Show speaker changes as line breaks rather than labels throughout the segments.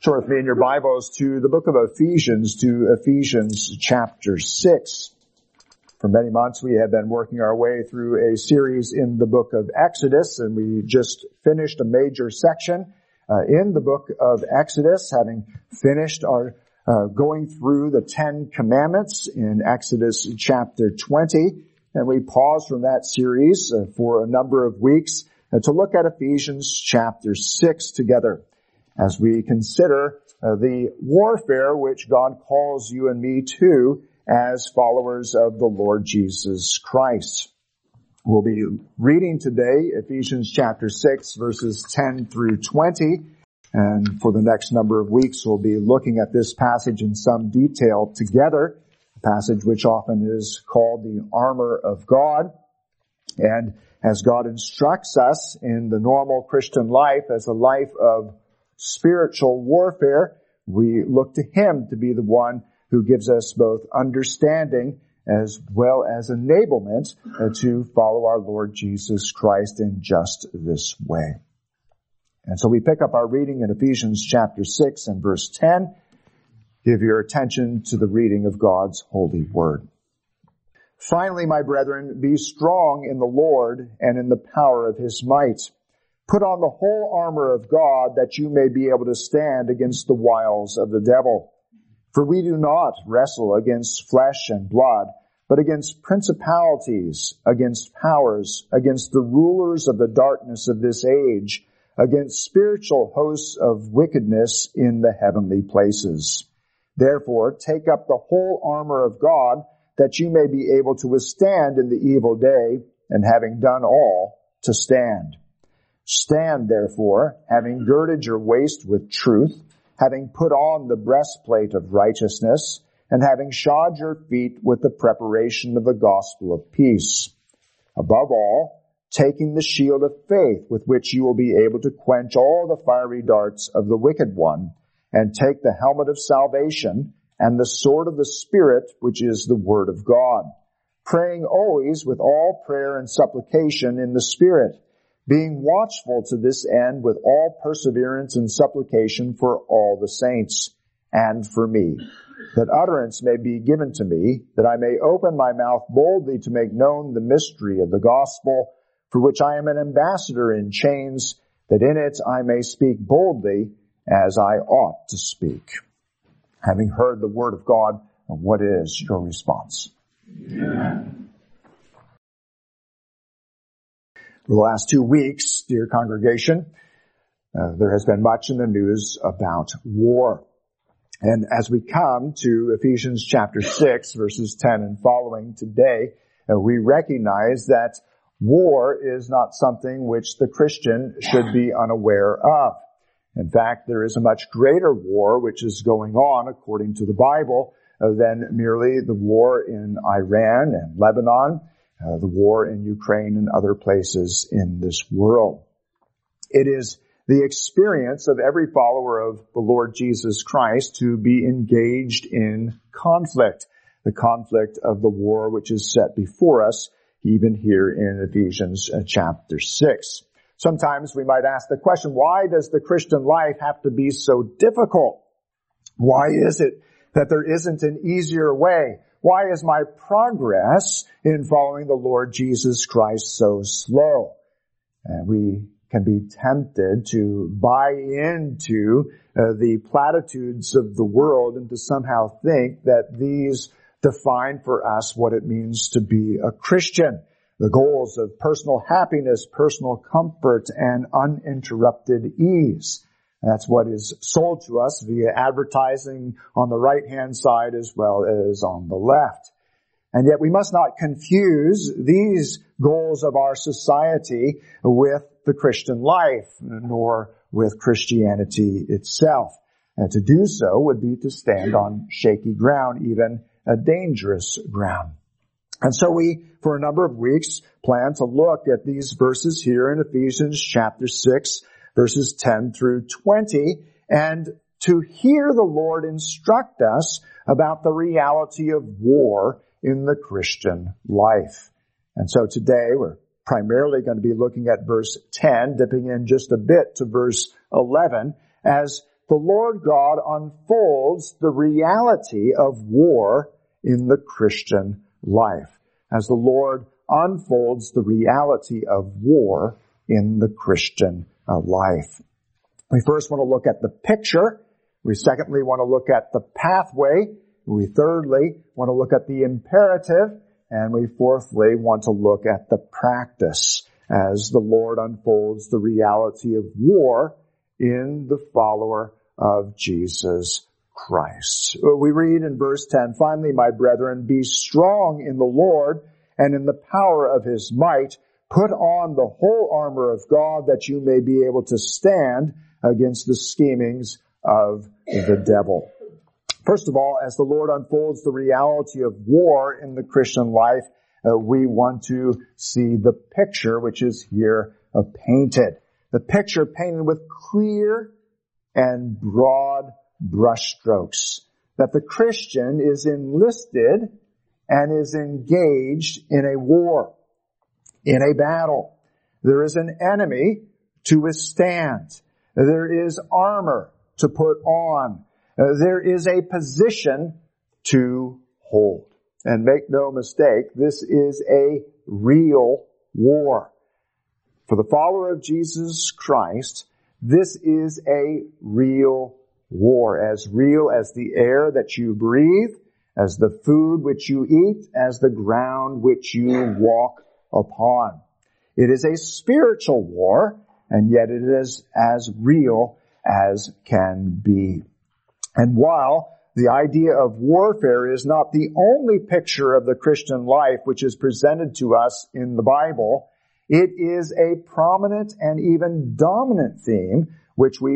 Turn with me in your Bibles to the book of Ephesians, to Ephesians chapter 6. For many months we have been working our way through a series in the book of Exodus, and we just finished a major section in the book of Exodus, having finished our going through the 10 Commandments in Exodus chapter 20. And we paused from that series for a number of weeks to look at Ephesians chapter 6 together, as we consider the warfare which God calls you and me to as followers of the Lord Jesus Christ. We'll be reading today Ephesians chapter 6 verses 10 through 20. And for the next number of weeks we'll be looking at this passage in some detail together, a passage which often is called the armor of God. And as God instructs us in the normal Christian life as a life of spiritual warfare, we look to Him to be the one who gives us both understanding as well as enablement to follow our Lord Jesus Christ in just this way. And so we pick up our reading in Ephesians chapter 6 and verse 10. Give your attention to the reading of God's holy word. Finally, my brethren, be strong in the Lord and in the power of His might. Put on the whole armor of God that you may be able to stand against the wiles of the devil. For we do not wrestle against flesh and blood, but against principalities, against powers, against the rulers of the darkness of this age, against spiritual hosts of wickedness in the heavenly places. Therefore, take up the whole armor of God that you may be able to withstand in the evil day, and having done all, to stand. Stand, therefore, having girded your waist with truth, having put on the breastplate of righteousness, and having shod your feet with the preparation of the gospel of peace. Above all, taking the shield of faith with which you will be able to quench all the fiery darts of the wicked one, and take the helmet of salvation and the sword of the Spirit, which is the word of God, praying always with all prayer and supplication in the Spirit, being watchful to this end with all perseverance and supplication for all the saints, and for me, that utterance may be given to me, that I may open my mouth boldly to make known the mystery of the gospel, for which I am an ambassador in chains, that in it I may speak boldly as I ought to speak. Having heard the word of God, what is your response? Amen. For the last 2 weeks, dear congregation, there has been much in the news about war. And as we come to Ephesians chapter 6, verses 10 and following today, we recognize that war is not something which the Christian should be unaware of. In fact, there is a much greater war which is going on, according to the Bible, than merely the war in Iran and Lebanon, the war in Ukraine and other places in this world. It is the experience of every follower of the Lord Jesus Christ to be engaged in conflict, the conflict of the war which is set before us, even here in Ephesians chapter 6. Sometimes we might ask the question, why does the Christian life have to be so difficult? Why is it that there isn't an easier way? Why is my progress in following the Lord Jesus Christ so slow? And we can be tempted to buy into the platitudes of the world and to somehow think that these define for us what it means to be a Christian. The goals of personal happiness, personal comfort, and uninterrupted ease. That's what is sold to us via advertising on the right-hand side as well as on the left. And yet we must not confuse these goals of our society with the Christian life, nor with Christianity itself. And to do so would be to stand on shaky ground, even a dangerous ground. And so we, for a number of weeks, plan to look at these verses here in Ephesians chapter 6, verses 10 through 20, and to hear the Lord instruct us about the reality of war in the Christian life. And so today we're primarily going to be looking at verse 10, dipping in just a bit to verse 11, as the Lord God unfolds the reality of war in the Christian life. As the Lord unfolds the reality of war in the Christian life. We first want to look at the picture. We secondly want to look at the pathway. We thirdly want to look at the imperative. And we fourthly want to look at the practice as the Lord unfolds the reality of war in the follower of Jesus Christ. We read in verse 10, "Finally, my brethren, be strong in the Lord and in the power of his might. Put on the whole armor of God that you may be able to stand against the schemings of the devil." First of all, as the Lord unfolds the reality of war in the Christian life, we want to see the picture which is here painted. The picture painted with clear and broad brushstrokes. That the Christian is enlisted and is engaged in a war, in a battle. There is an enemy to withstand. There is armor to put on. There is a position to hold. And make no mistake, this is a real war. For the follower of Jesus Christ, this is a real war, as real as the air that you breathe, as the food which you eat, as the ground which you walk upon. It is a spiritual war, and yet it is as real as can be. And while the idea of warfare is not the only picture of the Christian life which is presented to us in the Bible, it is a prominent and even dominant theme which we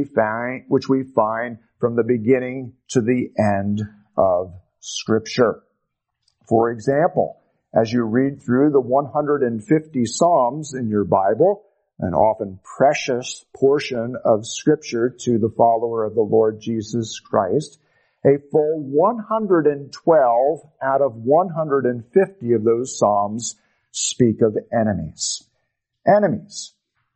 find from the beginning to the end of Scripture. For example, as you read through the 150 Psalms in your Bible, an often precious portion of Scripture to the follower of the Lord Jesus Christ, a full 112 out of 150 of those Psalms speak of enemies. Enemies.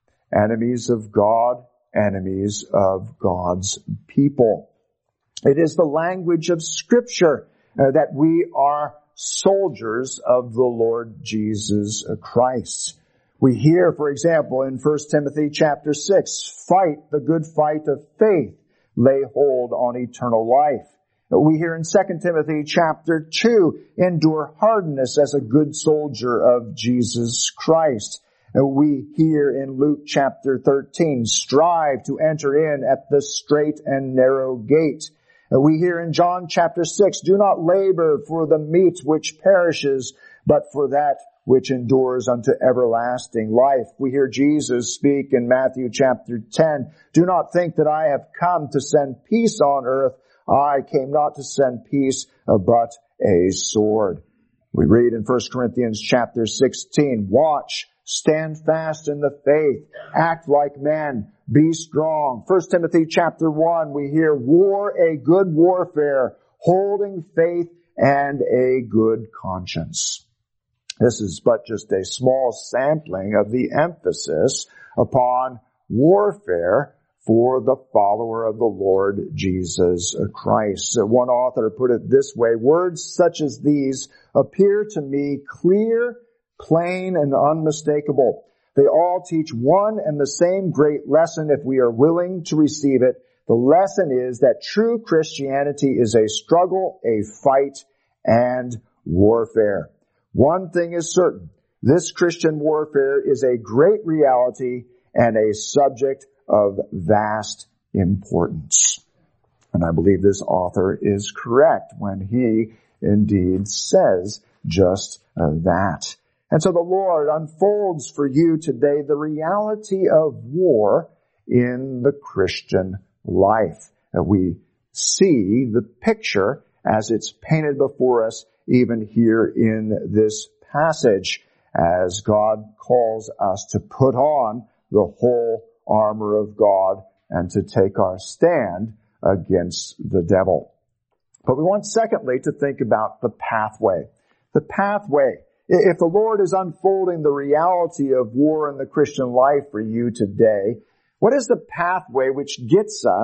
Enemies of God, enemies of God's people. It is the language of Scripture that we are soldiers of the Lord Jesus Christ. We hear, for example, in 1 Timothy chapter 6, "Fight the good fight of faith, lay hold on eternal life." We hear in 2 Timothy chapter 2, "Endure hardness as a good soldier of Jesus Christ." We hear in Luke chapter 13, "Strive to enter in at the straight and narrow gate." We hear in John chapter 6, "Do not labor for the meat which perishes, but for that which endures unto everlasting life." We hear Jesus speak in Matthew chapter 10, "Do not think that I have come to send peace on earth. I came not to send peace, but a sword." We read in 1 Corinthians chapter 16, "Watch, stand fast in the faith, act like men, be strong." 1 Timothy chapter 1, we hear, "War a good warfare, holding faith and a good conscience." This is but just a small sampling of the emphasis upon warfare for the follower of the Lord Jesus Christ. One author put it this way, "Words such as these appear to me clear, plain, and unmistakable. They all teach one and the same great lesson if we are willing to receive it. The lesson is that true Christianity is a struggle, a fight, and warfare. One thing is certain, this Christian warfare is a great reality and a subject of vast importance." And I believe this author is correct when he indeed says just that. And so the Lord unfolds for you today the reality of war in the Christian life. We see the picture as it's painted before us even here in this passage as God calls us to put on the whole armor of God and to take our stand against the devil. But we want secondly to think about the pathway. The pathway. If the Lord is unfolding the reality of war in the Christian life for you today, what is the pathway which gets us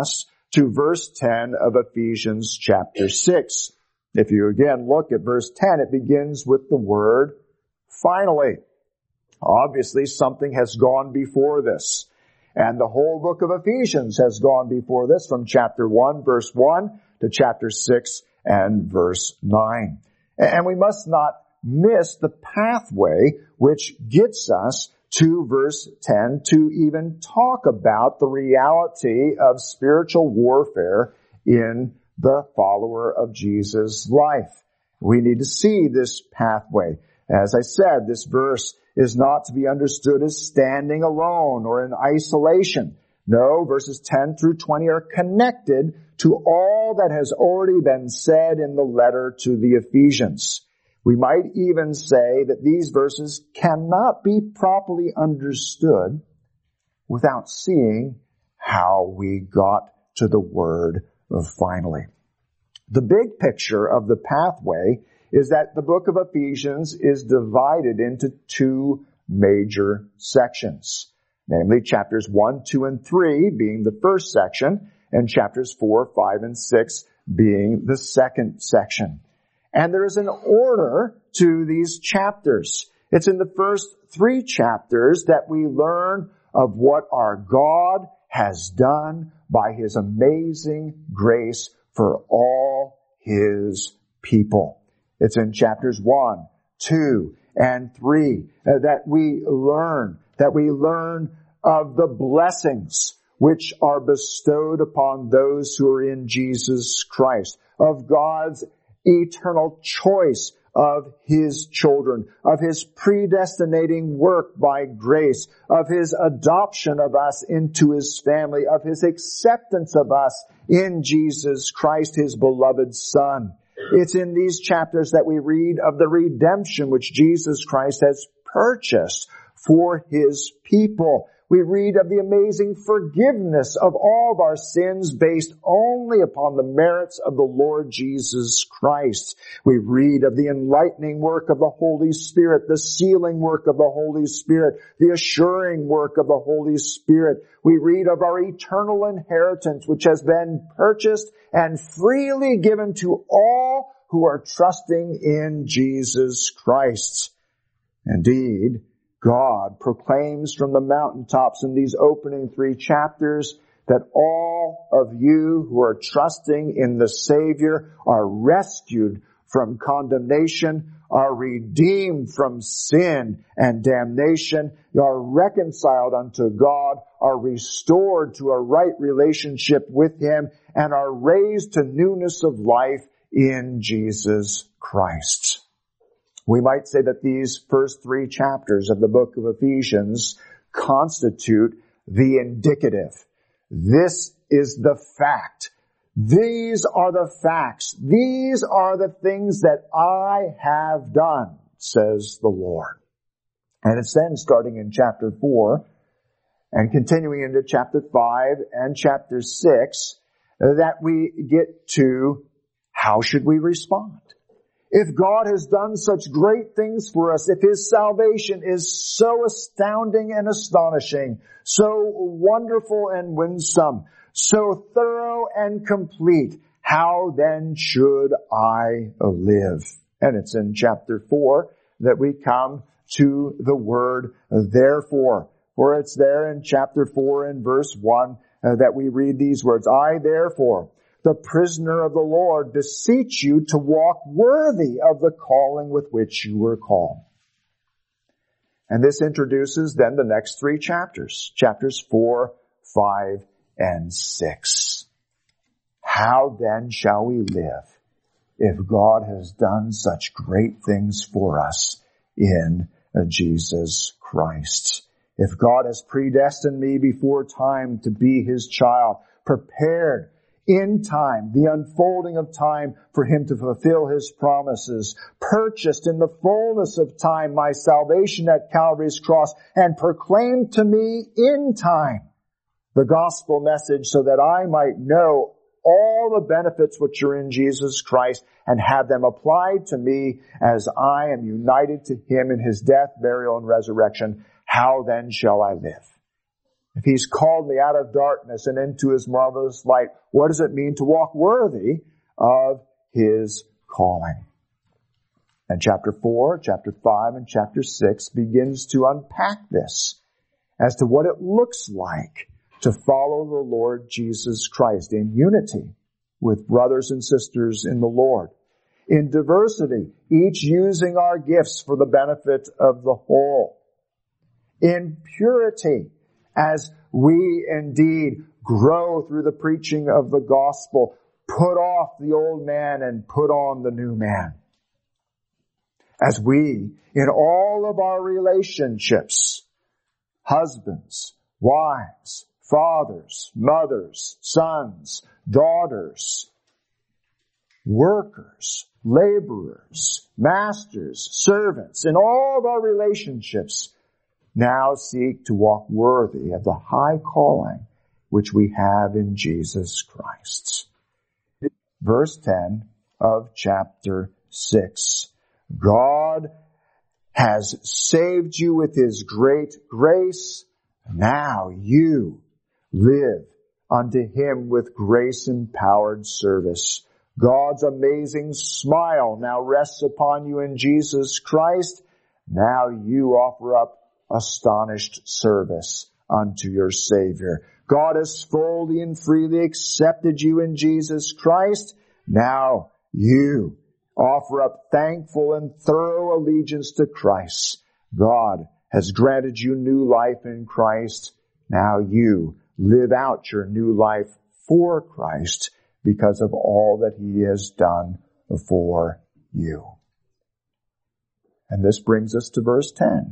to verse 10 of Ephesians chapter 6. If you again look at verse 10, it begins with the word finally. Obviously, something has gone before this. And the whole book of Ephesians has gone before this, from chapter 1, verse 1 to chapter 6 and verse 9. And we must not miss the pathway which gets us to verse 10 to even talk about the reality of spiritual warfare in the follower of Jesus' life. We need to see this pathway. As I said, this verse is not to be understood as standing alone or in isolation. No, verses 10 through 20 are connected to all that has already been said in the letter to the Ephesians. We might even say that these verses cannot be properly understood without seeing how we got to the word of finally. The big picture of the pathway is that the book of Ephesians is divided into two major sections, namely chapters 1, 2, and 3 being the first section, and chapters 4, 5, and 6 being the second section. And there is an order to these chapters. It's in the first 3 chapters that we learn of what our God has done by His amazing grace for all His people. It's in chapters 1, 2, and 3 that we learn of the blessings which are bestowed upon those who are in Jesus Christ, of God's eternal choice of His children, of His predestinating work by grace, of His adoption of us into His family, of His acceptance of us in Jesus Christ, His beloved Son. It's in these chapters that we read of the redemption which Jesus Christ has purchased for His people. We read of the amazing forgiveness of all of our sins based only upon the merits of the Lord Jesus Christ. We read of the enlightening work of the Holy Spirit, the sealing work of the Holy Spirit, the assuring work of the Holy Spirit. We read of our eternal inheritance which has been purchased and freely given to all who are trusting in Jesus Christ. Indeed, God proclaims from the mountaintops in these opening 3 chapters that all of you who are trusting in the Savior are rescued from condemnation, are redeemed from sin and damnation, are reconciled unto God, are restored to a right relationship with Him, and are raised to newness of life in Jesus Christ. We might say that these first 3 chapters of the book of Ephesians constitute the indicative. This is the fact. These are the facts. These are the things that I have done, says the Lord. And it's then starting in chapter 4 and continuing into chapter 5 and chapter 6 that we get to how should we respond? If God has done such great things for us, if His salvation is so astounding and astonishing, so wonderful and winsome, so thorough and complete, how then should I live? And it's in chapter 4 that we come to the word therefore. For it's there in chapter 4 and verse 1 that we read these words, I therefore, the prisoner of the Lord, beseech you to walk worthy of the calling with which you were called. And this introduces then the next 3 chapters, chapters 4, 5, and 6. How then shall we live if God has done such great things for us in Jesus Christ? If God has predestined me before time to be His child, prepared in time, the unfolding of time for Him to fulfill His promises, purchased in the fullness of time my salvation at Calvary's cross, and proclaimed to me in time the gospel message so that I might know all the benefits which are in Jesus Christ and have them applied to me as I am united to Him in His death, burial, and resurrection. How then shall I live? If He's called me out of darkness and into His marvelous light, what does it mean to walk worthy of His calling? And chapter 4, chapter 5, and chapter 6 begins to unpack this as to what it looks like to follow the Lord Jesus Christ in unity with brothers and sisters in the Lord. In diversity, each using our gifts for the benefit of the whole. In purity, as we indeed grow through the preaching of the gospel, put off the old man and put on the new man. As we, in all of our relationships, husbands, wives, fathers, mothers, sons, daughters, workers, laborers, masters, servants, in all of our relationships, now seek to walk worthy of the high calling which we have in Jesus Christ. Verse 10 of chapter 6. God has saved you with His great grace. Now you live unto Him with grace-empowered service. God's amazing smile now rests upon you in Jesus Christ. Now you offer up astonished service unto your Savior. God has fully and freely accepted you in Jesus Christ. Now you offer up thankful and thorough allegiance to Christ. God has granted you new life in Christ. Now you live out your new life for Christ because of all that He has done for you. And this brings us to verse 10.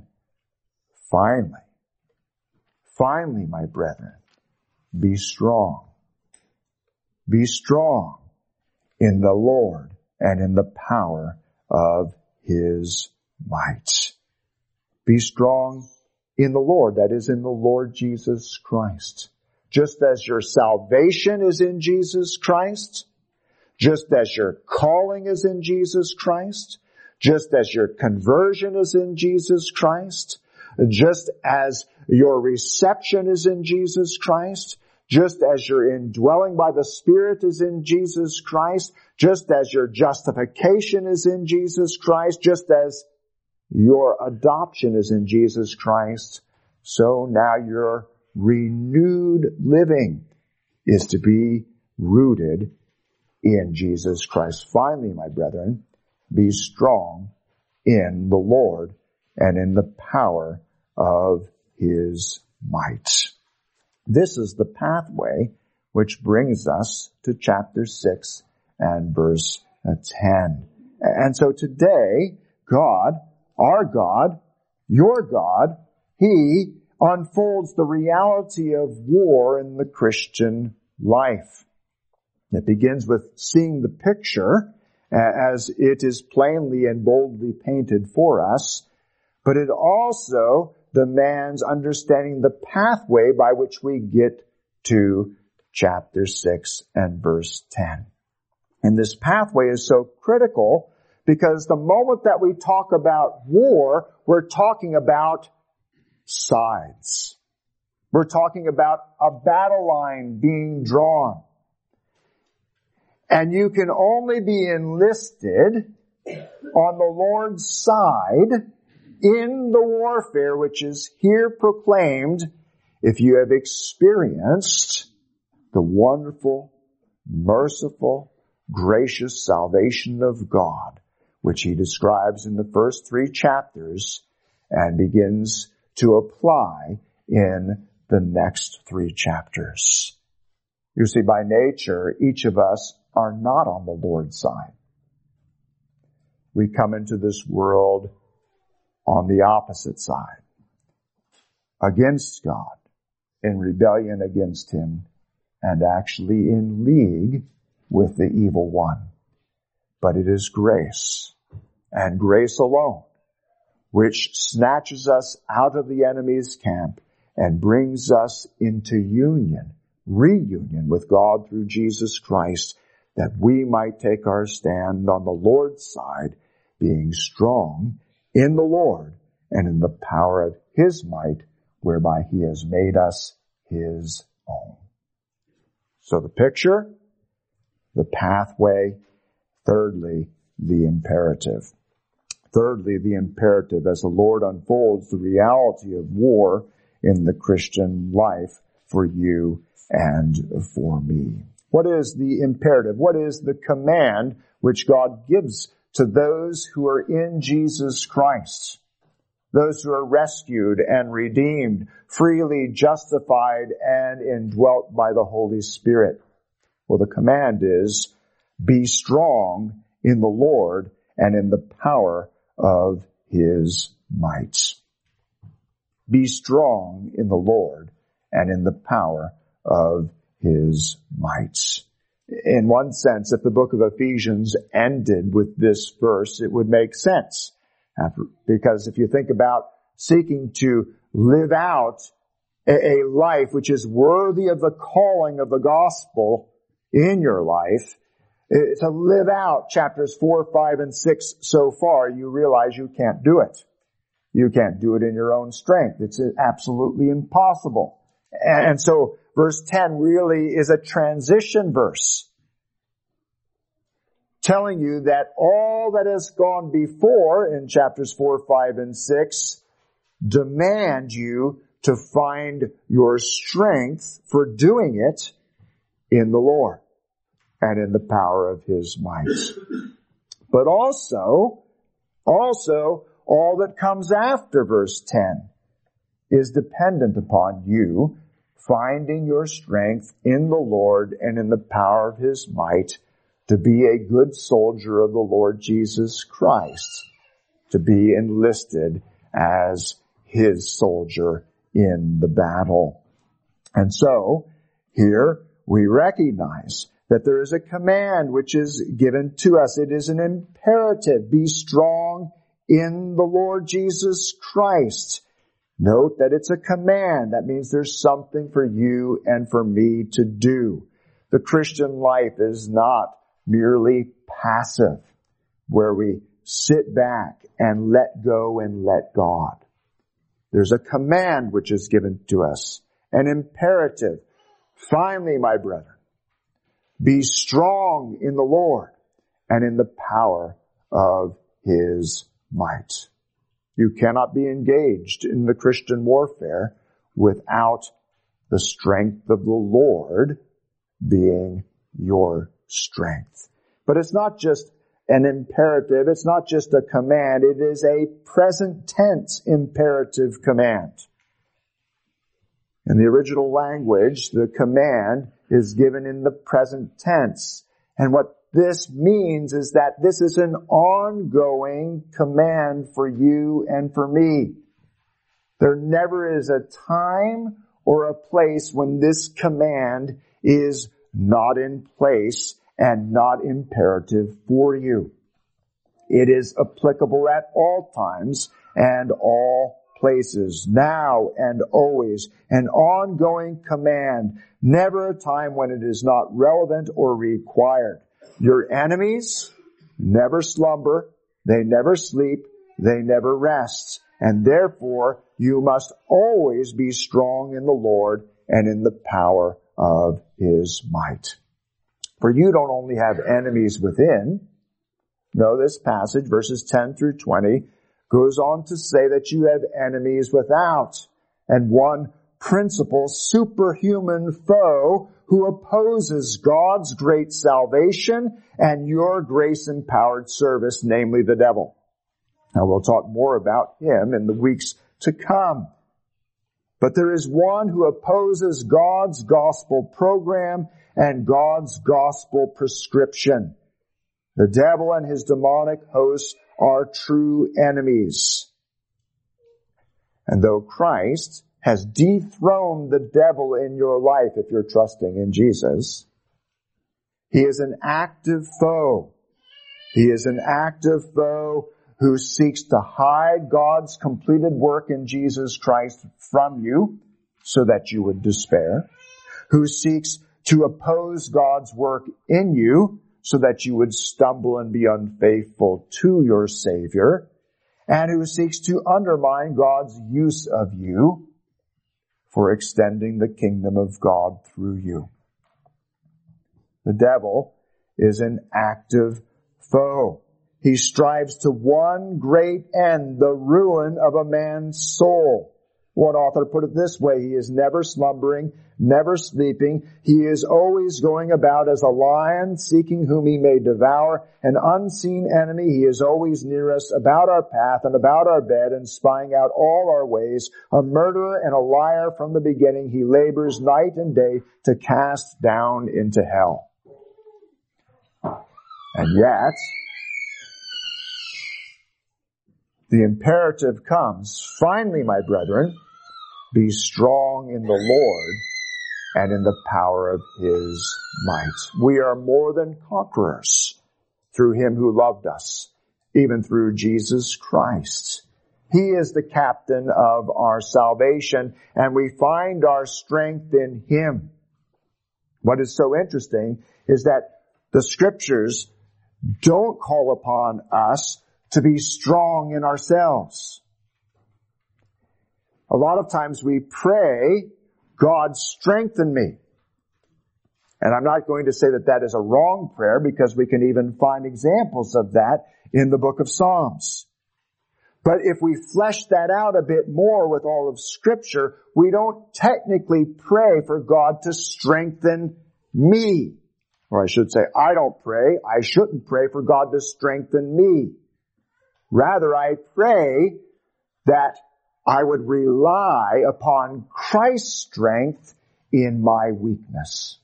Finally, my brethren, be strong. Be strong in the Lord and in the power of His might. Be strong in the Lord, that is, in the Lord Jesus Christ. Just as your salvation is in Jesus Christ, just as your calling is in Jesus Christ, just as your conversion is in Jesus Christ, just as your reception is in Jesus Christ, just as your indwelling by the Spirit is in Jesus Christ, just as your justification is in Jesus Christ, just as your adoption is in Jesus Christ, so now your renewed living is to be rooted in Jesus Christ. Finally, my brethren, be strong in the Lord and in the power of His might. This is the pathway which brings us to chapter 6 and verse 10. And so today, God, our God, your God, He unfolds the reality of war in the Christian life. It begins with seeing the picture as it is plainly and boldly painted for us, but it also demands understanding the pathway by which we get to chapter 6 and verse 10. And this pathway is so critical because the moment that we talk about war, we're talking about sides. We're talking about a battle line being drawn. And you can only be enlisted on the Lord's side in the warfare which is here proclaimed if you have experienced the wonderful, merciful, gracious salvation of God, which He describes in the first 3 chapters and begins to apply in the next 3 chapters. You see, by nature, each of us are not on the Lord's side. We come into this world on the opposite side, against God, in rebellion against Him, and actually in league with the evil one. But it is grace, and grace alone, which snatches us out of the enemy's camp and brings us into reunion with God through Jesus Christ, that we might take our stand on the Lord's side, being strong in the Lord and in the power of His might, whereby He has made us his own. So the picture, the pathway, thirdly, the imperative. Thirdly, the imperative as the Lord unfolds the reality of war in the Christian life for you and for me. What is the imperative? What is the command which God gives to those who are in Jesus Christ? Those who are rescued and redeemed, freely justified and indwelt by the Holy Spirit. Well, the command is, be strong in the Lord and in the power of his might. Be strong in the Lord and in the power of his might. In one sense, if the book of Ephesians ended with this verse, it would make sense. Because if you think about seeking to live out a life which is worthy of the calling of the gospel in your life, to live out chapters 4, 5, and 6 so far, you realize you can't do it. You can't do it in your own strength. It's absolutely impossible. And so verse 10 really is a transition verse, telling you that all that has gone before in chapters 4, 5, and 6 demand you to find your strength for doing it in the Lord and in the power of his might. But also all that comes after verse 10 is dependent upon you finding your strength in the Lord and in the power of his might to be a good soldier of the Lord Jesus Christ, to be enlisted as his soldier in the battle. And so, here we recognize that there is a command which is given to us. It is an imperative. Be strong in the Lord Jesus Christ. Note that it's a command. That means there's something for you and for me to do. The Christian life is not merely passive, where we sit back and let go and let God. There's a command which is given to us, an imperative. Finally, my brethren, be strong in the Lord and in the power of his might. You cannot be engaged in the Christian warfare without the strength of the Lord being your strength. But it's not just an imperative. It's not just a command. It is a present tense imperative command. In the original language, the command is given in the present tense. And what this means is that this is an ongoing command for you and for me. There never is a time or a place when this command is not in place and not imperative for you. It is applicable at all times and all places, now and always, an ongoing command, never a time when it is not relevant or required. Your enemies never slumber, they never sleep, they never rest, and therefore you must always be strong in the Lord and in the power of his might. For you don't only have enemies within. No, this passage, verses 10 through 20, goes on to say that you have enemies without, and one principal superhuman foe who opposes God's great salvation and your grace-empowered service, namely the devil. Now we'll talk more about him in the weeks to come. But there is one who opposes God's gospel program and God's gospel prescription. The devil and his demonic hosts are true enemies. And though Christ has dethroned the devil in your life, if you're trusting in Jesus, he is an active foe. He is an active foe who seeks to hide God's completed work in Jesus Christ from you so that you would despair, who seeks to oppose God's work in you so that you would stumble and be unfaithful to your Savior, and who seeks to undermine God's use of you for extending the kingdom of God through you. The devil is an active foe. He strives to one great end, the ruin of a man's soul. One author put it this way: he is never slumbering, never sleeping. He is always going about as a lion, seeking whom he may devour. An unseen enemy, he is always near us, about our path and about our bed, and spying out all our ways. A murderer and a liar from the beginning, he labors night and day to cast down into hell. And yet, the imperative comes, finally, my brethren, be strong in the Lord and in the power of His might. We are more than conquerors through Him who loved us, even through Jesus Christ. He is the captain of our salvation, and we find our strength in Him. What is so interesting is that the Scriptures don't call upon us to be strong in ourselves. A lot of times we pray, God, strengthen me. And I'm not going to say that that is a wrong prayer, because we can even find examples of that in the book of Psalms. But if we flesh that out a bit more with all of Scripture, we don't technically pray for God to strengthen me. Or I should say, I shouldn't pray for God to strengthen me. Rather, I pray that I would rely upon Christ's strength in my weakness.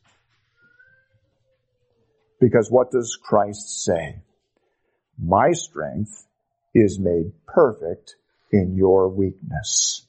Because what does Christ say? My strength is made perfect in your weakness.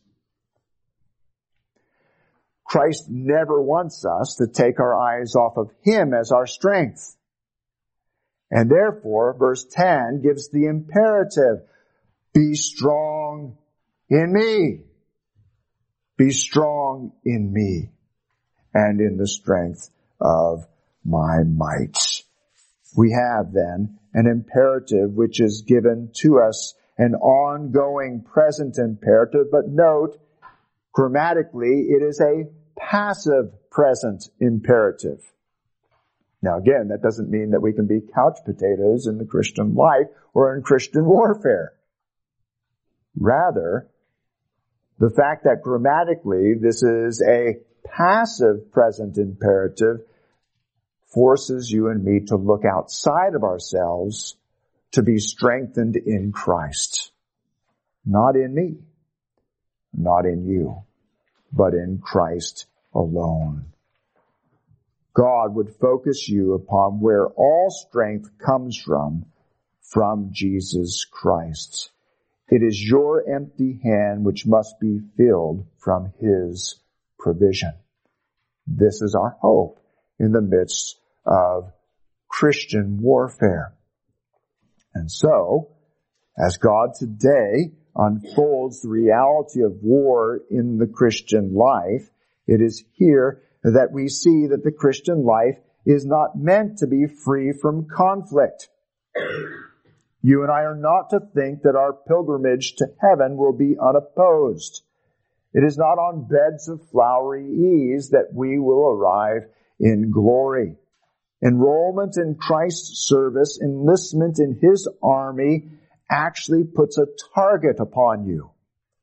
Christ never wants us to take our eyes off of Him as our strength. And therefore, verse 10 gives the imperative, be strong in me. Be strong in me and in the strength of my might. We have then an imperative which is given to us, an ongoing present imperative, but note, grammatically, it is a passive present imperative. Now again, that doesn't mean that we can be couch potatoes in the Christian life or in Christian warfare. Rather, the fact that grammatically this is a passive present imperative forces you and me to look outside of ourselves to be strengthened in Christ. Not in me, not in you, but in Christ alone. God would focus you upon where all strength comes from Jesus Christ. It is your empty hand which must be filled from His provision. This is our hope in the midst of Christian warfare. And so, as God today unfolds the reality of war in the Christian life, it is here that we see that the Christian life is not meant to be free from conflict. You and I are not to think that our pilgrimage to heaven will be unopposed. It is not on beds of flowery ease that we will arrive in glory. Enrollment in Christ's service, enlistment in His army, actually puts a target upon you.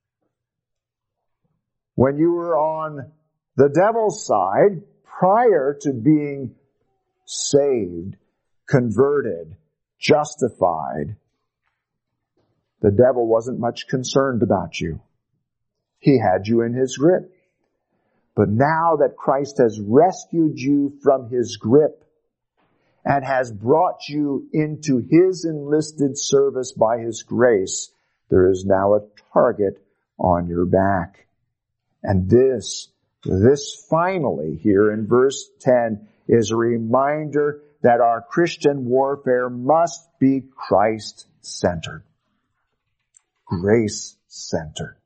When you were on the devil's side, prior to being saved, converted, justified, the devil wasn't much concerned about you. He had you in his grip. But now that Christ has rescued you from his grip and has brought you into His enlisted service by His grace, there is now a target on your back. And this finally here in verse 10 is a reminder that our Christian warfare must be Christ-centered, grace-centered.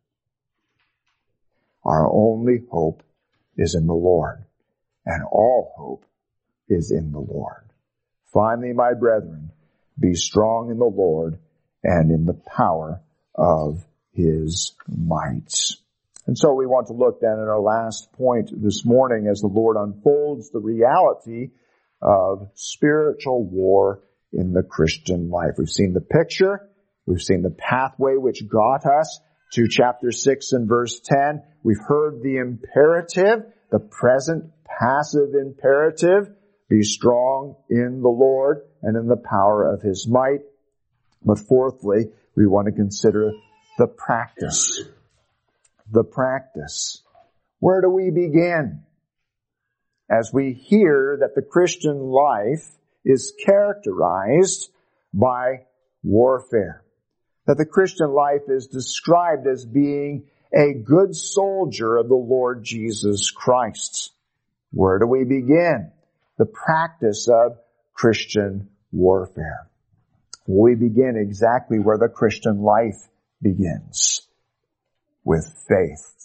Our only hope is in the Lord, and all hope is in the Lord. Finally, my brethren, be strong in the Lord and in the power of His might. And so we want to look then at our last point this morning as the Lord unfolds the reality of spiritual war in the Christian life. We've seen the picture. We've seen the pathway which got us to chapter 6 and verse 10. We've heard the imperative, the present passive imperative, be strong in the Lord and in the power of His might. But fourthly, we want to consider the practice. The practice. Where do we begin? As we hear that the Christian life is characterized by warfare. That the Christian life is described as being a good soldier of the Lord Jesus Christ. Where do we begin? The practice of Christian warfare. We begin exactly where the Christian life begins. With faith.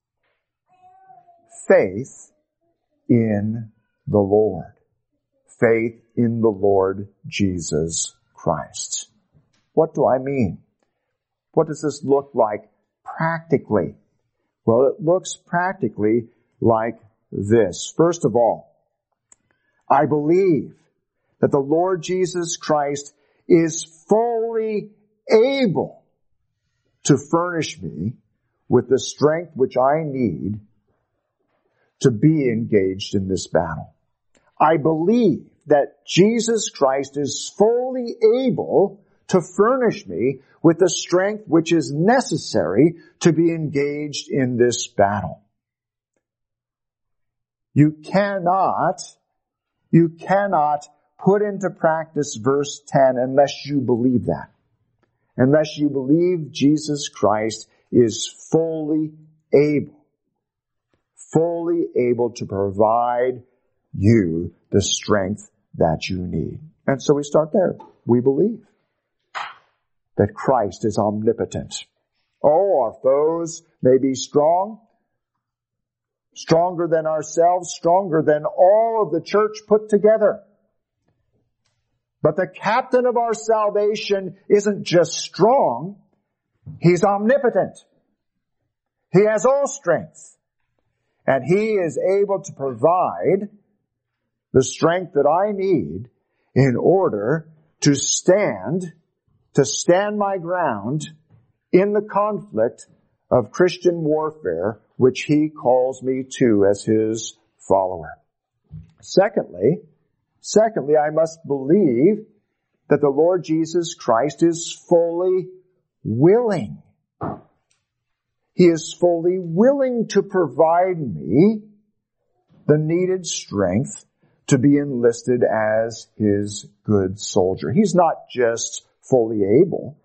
Faith in the Lord. Faith in the Lord Jesus Christ. What do I mean? What does this look like practically? Well, it looks practically like this. First of all, I believe that the Lord Jesus Christ is fully able to furnish me with the strength which I need to be engaged in this battle. I believe that Jesus Christ is fully able to furnish me with the strength which is necessary to be engaged in this battle. You cannot put into practice verse 10 unless you believe that. Unless you believe Jesus Christ is fully able to provide you the strength that you need. And so we start there. We believe that Christ is omnipotent. Oh, our foes may be strong, stronger than ourselves, stronger than all of the church put together. But the captain of our salvation isn't just strong, He's omnipotent. He has all strength. And He is able to provide the strength that I need in order to stand my ground in the conflict of Christian warfare, which He calls me to as His follower. Secondly, I must believe that the Lord Jesus Christ is fully willing. He is fully willing to provide me the needed strength to be enlisted as His good soldier. He's not just fully able,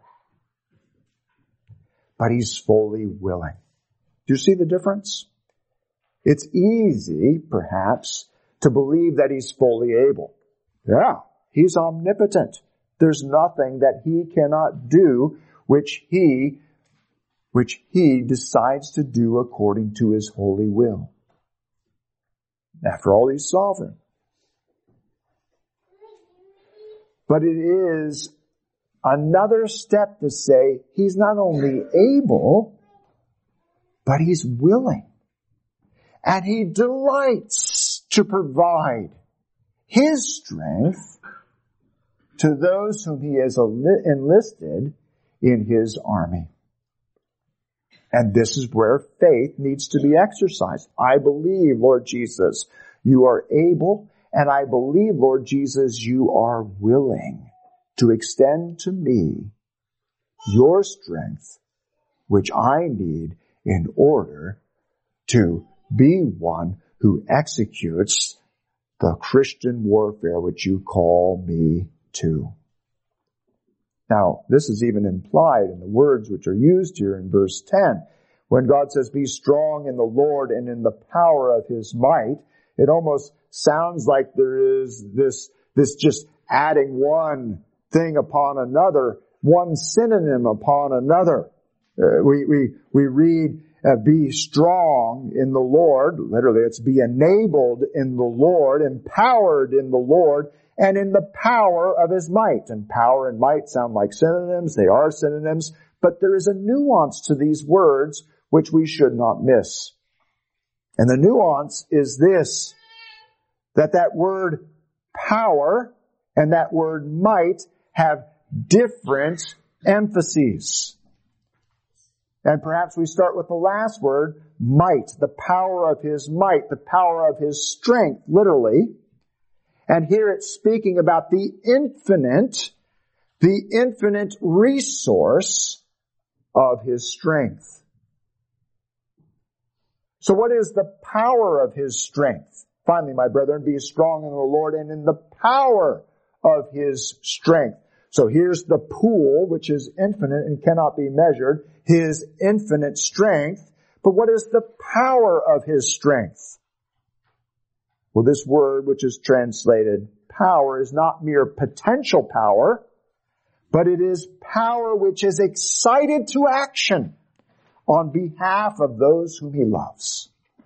but He's fully willing. Do you see the difference? It's easy, perhaps, to believe that He's fully able. Yeah, He's omnipotent. There's nothing that He cannot do which He decides to do according to His holy will. After all, He's sovereign. But it is another step to say He's not only able, but He's willing. And He delights to provide His strength to those whom He has enlisted in His army. And this is where faith needs to be exercised. I believe, Lord Jesus, You are able, and I believe, Lord Jesus, You are willing to extend to me Your strength, which I need in order to be one who executes the Christian warfare which You call me to. Now, this is even implied in the words which are used here in verse 10. When God says, be strong in the Lord and in the power of His might, it almost sounds like there is this just adding one thing upon another, one synonym upon another. We read, be strong in the Lord. Literally, it's be enabled in the Lord, empowered in the Lord, and in the power of His might. And power and might sound like synonyms. They are synonyms. But there is a nuance to these words which we should not miss. And the nuance is this, that word power and that word might have different emphases. And perhaps we start with the last word, might, the power of his might, the power of his strength, literally. And here it's speaking about the infinite resource of his strength. So what is the power of his strength? Finally, my brethren, be strong in the Lord and in the power of his strength. So here's the pool, which is infinite and cannot be measured, his infinite strength. But what is the power of his strength? Well, this word, which is translated power, is not mere potential power, but it is power which is excited to action on behalf of those whom he loves.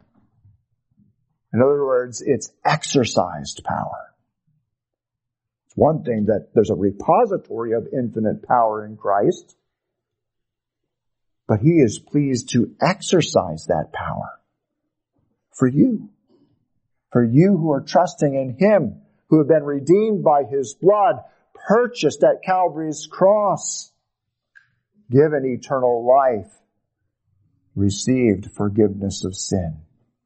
In other words, it's exercised power. It's one thing that there's a repository of infinite power in Christ, but he is pleased to exercise that power for you. For you who are trusting in him, who have been redeemed by his blood, purchased at Calvary's cross, given eternal life, received forgiveness of sin.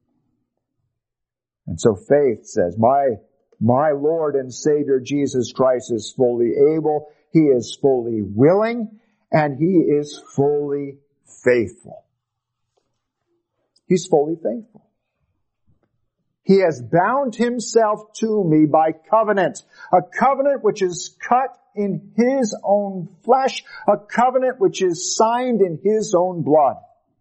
And so faith says, my Lord and Savior Jesus Christ is fully able, he is fully willing, and he is fully faithful. He's fully faithful. He has bound himself to me by covenant, a covenant which is cut in his own flesh, a covenant which is signed in his own blood.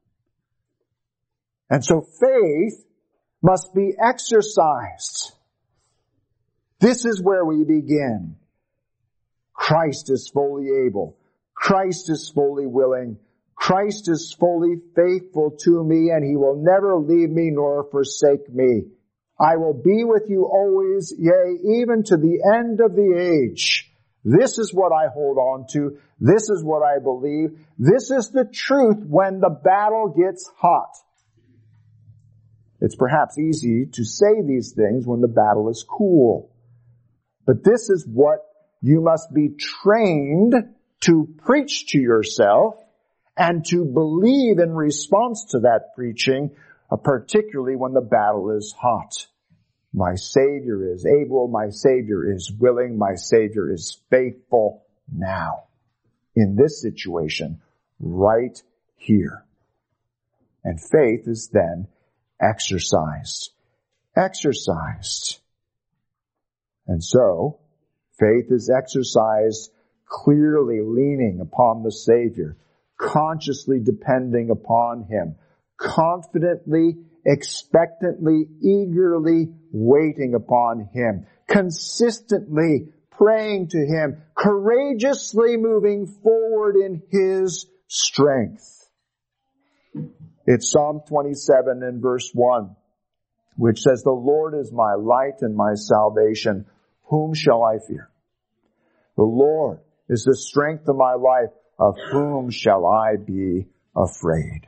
And so faith must be exercised. This is where we begin. Christ is fully able. Christ is fully willing. Christ is fully faithful to me, and he will never leave me nor forsake me. I will be with you always, yea, even to the end of the age. This is what I hold on to. This is what I believe. This is the truth when the battle gets hot. It's perhaps easy to say these things when the battle is cool. But this is what you must be trained to preach to yourself and to believe in response to that preaching, particularly when the battle is hot. My Savior is able, my Savior is willing, my Savior is faithful now. In this situation, right here. And faith is then exercised. And so, faith is exercised clearly leaning upon the Savior, consciously depending upon him, confidently, expectantly, eagerly waiting upon him, consistently praying to him, courageously moving forward in his strength. It's Psalm 27 and verse 1, which says, "The Lord is my light and my salvation. Whom shall I fear? The Lord is the strength of my life. Of whom shall I be afraid?"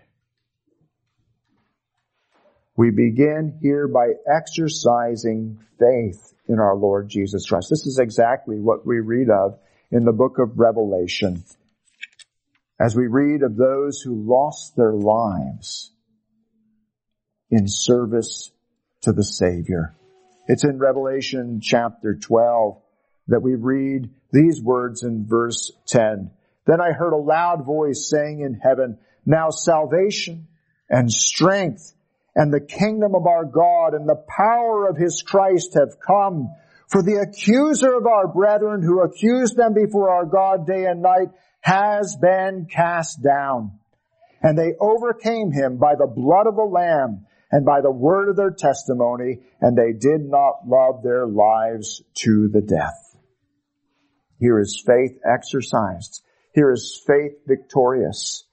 We begin here by exercising faith in our Lord Jesus Christ. This is exactly what we read of in the book of Revelation, as we read of those who lost their lives in service to the Savior. It's in Revelation chapter 12 that we read these words in verse 10. "Then I heard a loud voice saying in heaven, 'Now salvation and strength and the kingdom of our God and the power of his Christ have come. For the accuser of our brethren who accused them before our God day and night has been cast down. And they overcame him by the blood of the Lamb and by the word of their testimony, and they did not love their lives to the death.'" Here is faith exercised. Here is faith victorious.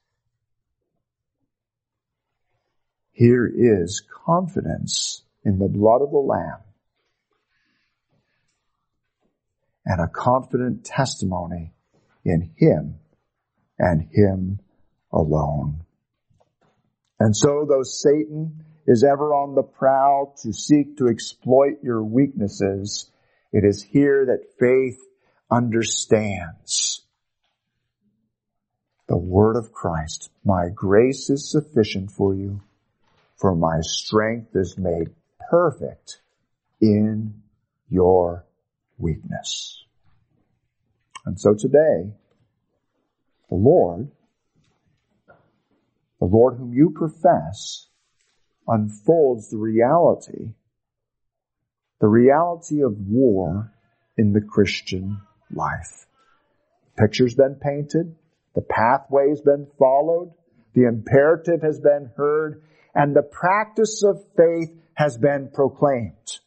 Here is confidence in the blood of the Lamb and a confident testimony in him and him alone. And so though Satan is ever on the prowl to seek to exploit your weaknesses, it is here that faith understands the word of Christ. My grace is sufficient for you, for my strength is made perfect in your weakness. And so today, the Lord whom you profess, unfolds the reality of war in the Christian life. The picture's been painted, the pathway's been followed, the imperative has been heard, and the practice of faith has been proclaimed.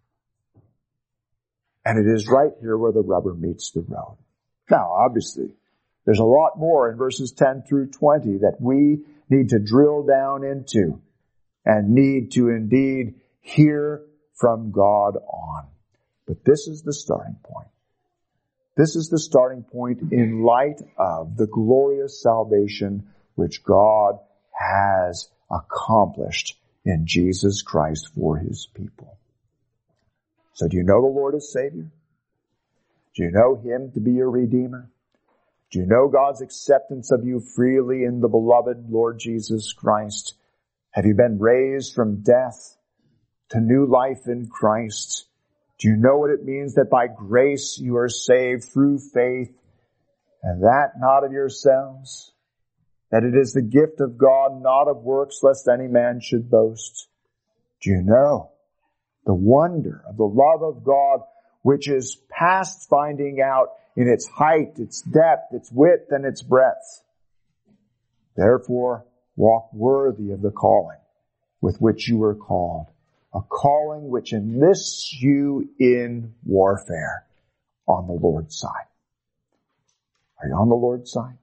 And it is right here where the rubber meets the road. Now, obviously, there's a lot more in verses 10 through 20 that we need to drill down into and need to indeed hear from God on. But this is the starting point. This is the starting point in light of the glorious salvation which God has accomplished in Jesus Christ for His people. So do you know the Lord as Savior? Do you know Him to be your Redeemer? Do you know God's acceptance of you freely in the beloved Lord Jesus Christ? Have you been raised from death to new life in Christ? Do you know what it means that by grace you are saved through faith, and that not of yourselves? That it is the gift of God, not of works, lest any man should boast? Do you know the wonder of the love of God, which is past finding out in its height, its depth, its width, and its breadth? Therefore, walk worthy of the calling with which you were called, a calling which enlists you in warfare on the Lord's side. Are you on the Lord's side?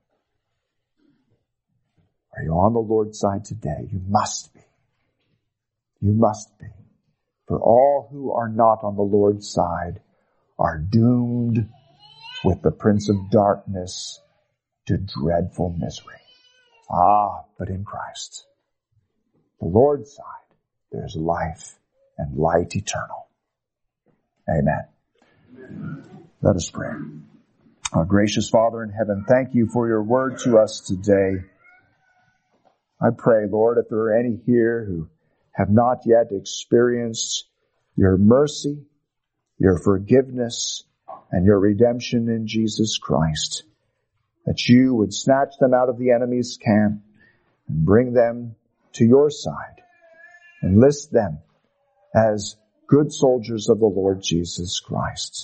Are you on the Lord's side today? You must be. You must be. For all who are not on the Lord's side are doomed with the prince of darkness to dreadful misery. But in Christ, the Lord's side, there's life and light eternal. Amen. Let us pray. Our gracious Father in heaven, thank you for your word to us today. I pray, Lord, if there are any here who have not yet experienced your mercy, your forgiveness, and your redemption in Jesus Christ, that you would snatch them out of the enemy's camp and bring them to your side, enlist them as good soldiers of the Lord Jesus Christ.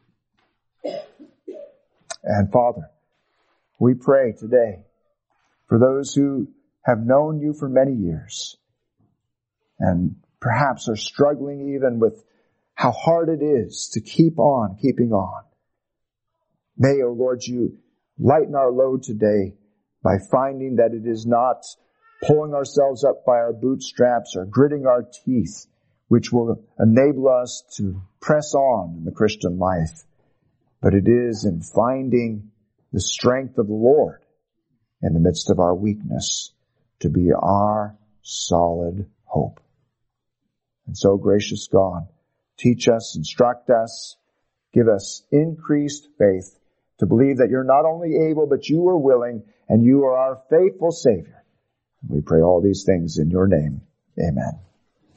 And Father, we pray today for those who have known you for many years and perhaps are struggling even with how hard it is to keep on keeping on. May, O Lord, you lighten our load today by finding that it is not pulling ourselves up by our bootstraps or gritting our teeth, which will enable us to press on in the Christian life, but it is in finding the strength of the Lord in the midst of our weakness to be our solid hope. And so, gracious God, teach us, instruct us, give us increased faith to believe that you're not only able, but you are willing, and you are our faithful Savior. We pray all these things in your name. Amen.